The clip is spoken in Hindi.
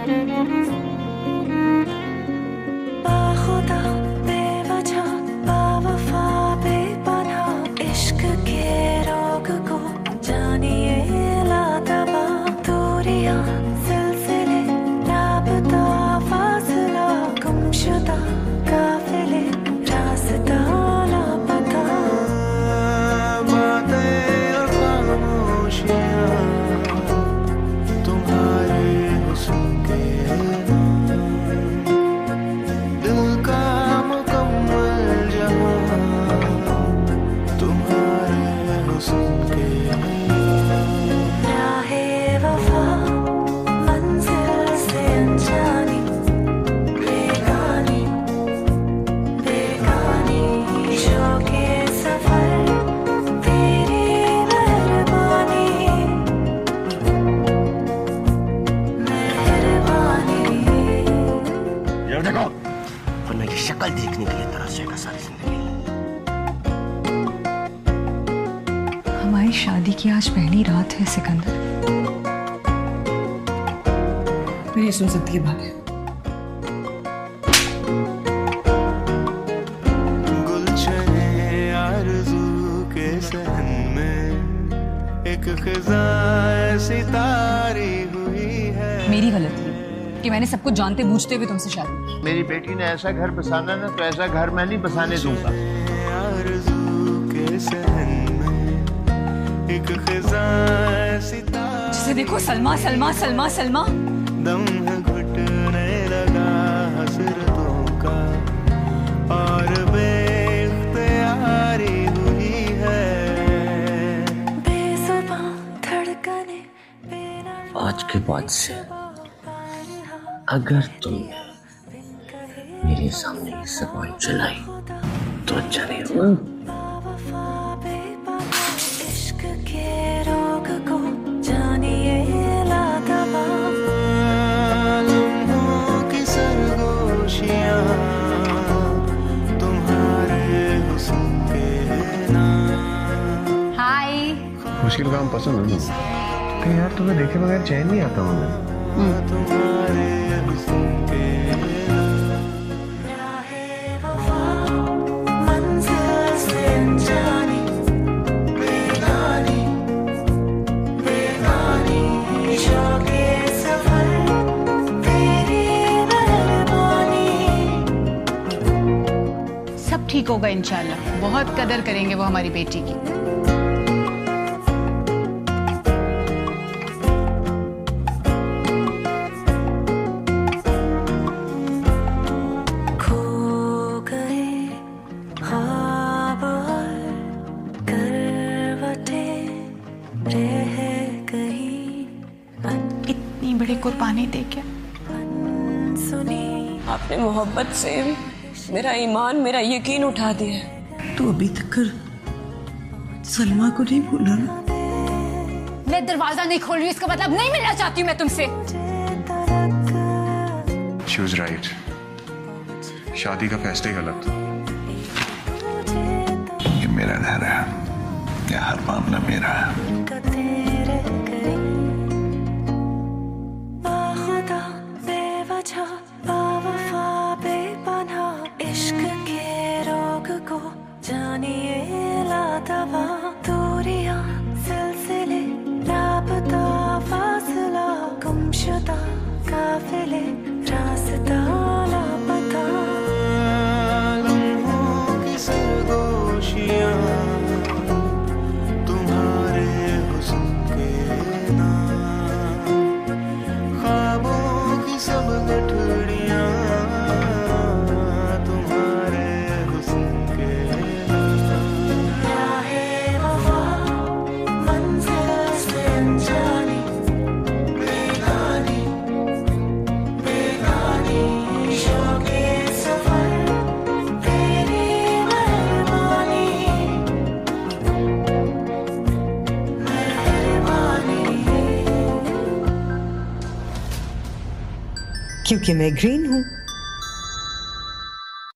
बाखुदा बेवजह बावफा बेपनाह इश्क के रोग को जानिए लादवा दूरियां सिलसिले राबता फासला गुमशुदा काफिले रास्ता लापता बातें और खामोशियां तुम्हारे हुस्न के दिल का मुकम्मल जहां तुम्हारे हुस्न के राहे वफा मंजिल से अनजानी बेगानी बेगानी शौके सफर तेरी मेहरबानी मेहरबानी। ये देखो, वरना ये शक्ल देखने के लिए तरसेगा सारी जिंदगी। हमारी शादी की आज पहली रात है सिकंदर। मैं नहीं सुन सकती ये बातें। गुलशने आरज़ू के सहन में एक ख़िज़ा ऐसी तारी हुई है। मेरी गलती है कि मैंने सब कुछ जानते बूझते हुए तुमसे शादी की। मेरी बेटी ने ऐसा घर बसाना ना, तो ऐसा घर मैं नहीं बसाने दूंगा। आरज़ू के सहन में एक ख़िज़ा ऐसी तारी जिसे देखो सलमा सलमा सलमा सलमा। दम है घुटने लगा हसरतों का और बेख्तियारी हुई है बेज़ुबां धड़कने आज के बाद से अगर तुम मेरे सामने ज़बान चलाई तो अच्छा नहीं होगा। इश्क के रोग को जानिए लादवा लम्हों की सरगोशियां तुम्हारे हुस्न के नाम। हाय। मुश्किल काम पसंद है ना? तो यार तुम्हें देखे बगैर चैन नहीं आता मुझे। तुम्हारे हुस्न के राहे वफा मंजिल से अनजानी बेगानी बेगानी शौके सफर तेरी मेहरबानी। सब ठीक होगा इंशाल्लाह। बहुत कदर करेंगे वो हमारी बेटी की। खो गए ख्वाब और करवटें रह गई इतनी बड़ी कुर्बानी दे के सुनी आपने मोहब्बत से मेरा ईमान मेरा यकीन उठा दिया। तू अभी तक सलमा को नहीं भूला ना? मैं दरवाजा नहीं खोल रही, इसका मतलब नहीं मिलना चाहती हूँ मैं तुमसे। She was right. शादी का फैसला गलत। ये मेरा घर है, ये हर मामला मेरा है। बाखुदा बेवजह बावफा बेपनाह इश्क के रोग को जानिए लादवा दूरियां सिलसिले राबता फासला गुमशुदा काफिले रास्ता लापता लम्हों की सरगोशियां तुम्हारे हुस्न के नाम ख्वाबों की सब गठड़ियां तुम्हारे हुस्न के नाम राहे वफा मंजिल से अनजानी बेगानी बेगानी शौके सफर तेरी मेहरबानी मेहरबानी। क्योंकि मैं ग्रीन हूँ।